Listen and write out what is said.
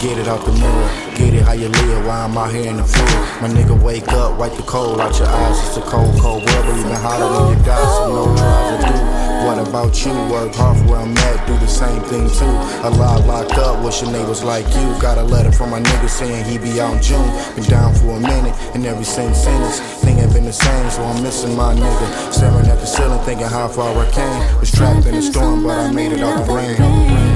get it out the mud. Get it how you live while I'm out here in the flood. My nigga, wake up, wipe the cold out your eyes. It's a cold, cold world, but even hotter when you die, so no tries to do. What about you? Work hard for where I'm at, do the same thing too. A lot locked up, wishing neighbors like you. Got a letter from my nigga saying he be out in June. Been down for a minute, and every same sentence thing ain't been the same, so I'm missing my nigga. Staring at the ceiling, thinking how far I came. Was trapped in the storm, but I made it out the rain.